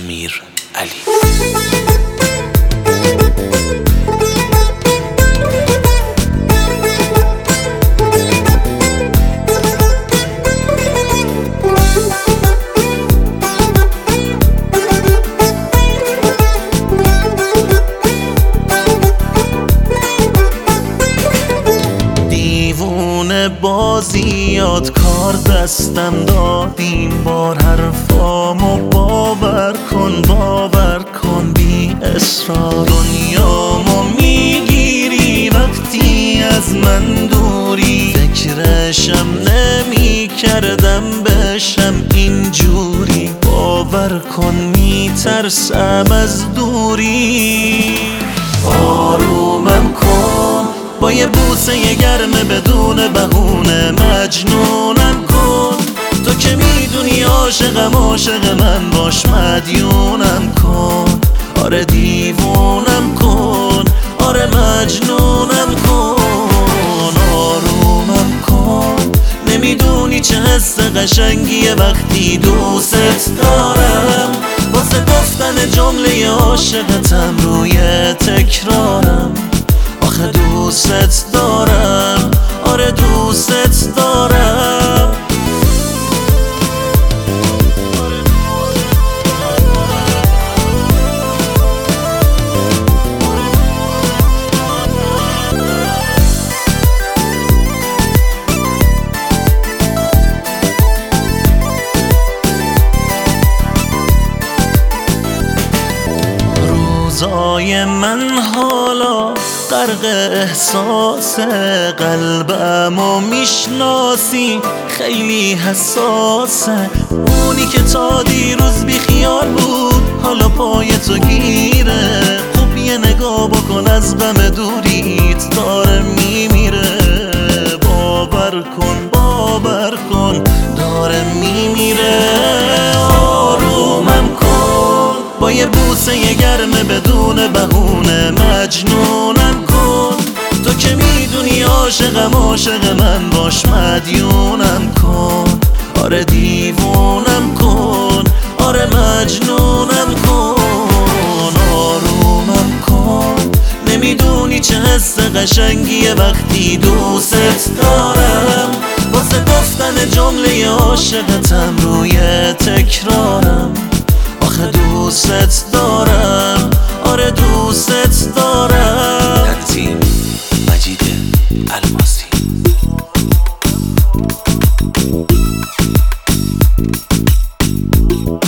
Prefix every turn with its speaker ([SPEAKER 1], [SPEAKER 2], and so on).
[SPEAKER 1] امیر علی.
[SPEAKER 2] بازیات کار دستم داد این بار، حرفامو باور کن بی اصرار. دنیامو میگیری وقتی از من دوری، فکرشم نمی کردم بشم اینجوری. باور کن میترسم از دوری. آرومم کن با یه بوسه گرمه بدون بهونه، مجنونم کن. تو که میدونی عاشق من باش، مدیونم کن. آره دیوونم کن، آره مجنونم کن. آرومم کن، نمیدونی چه حس قشنگیه وقتی دوست دارم. واسه گفتن جمله عاشقتم روی تکرارم. آخه دوست دارم، آره دوست دارم. روزای من حالا غرق احساس، قلبمو میشناسی خیلی حساسه. اونی که تا دیروز بی خیال بود حالا پای تو گیره. خب یه نگاه بکن از غم دوریت داره میمیره. باور کن داره میمیره. آرومم کن با یه بوسه گرمه بدون بهونه، مجنونم کن. تو که میدونی عاشق من باش، مدیونم کن. آره دیوونم کن، آره مجنونم کن. آرومم کن، نمیدونی چه حس قشنگیه وقتی دوست دارم. واسه گفتن جمله عاشقتم روی تکرارم. آخه دوست دارم، آره دوست دارم.
[SPEAKER 1] تنظیم مجید الماسی.